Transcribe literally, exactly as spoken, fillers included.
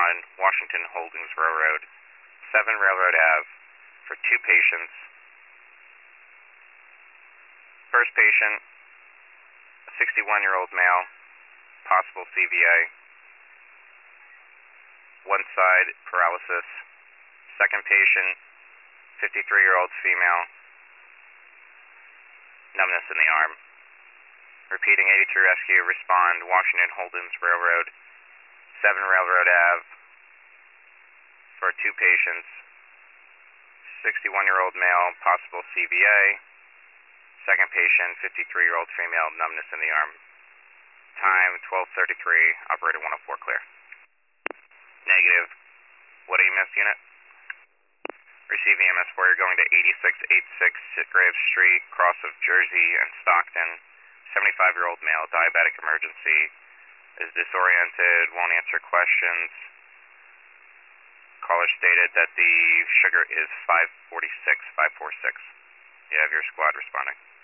respond, Washington Holdings Railroad, seven Railroad Ave, for two patients. First patient, a sixty-one-year-old male, possible C V A, one side paralysis. Second patient, fifty-three-year-old female, numbness in the arm. Repeating, eighty-three rescue, respond, Washington Holdings Railroad, seven Railroad Ave, for two patients, sixty-one-year-old male, possible C V A. Second patient, fifty-three-year-old female, numbness in the arm. Time, twelve thirty-three, operator one oh four, clear. Negative. What E M S unit? Receive E M S four, you're going to eighty-six eighty-six Sitgrave Street, cross of Jersey and Stockton. seventy-five-year-old male, diabetic emergency, is disoriented, won't answer questions. Caller stated that the sugar is five forty-six, five forty-six. You have your squad responding.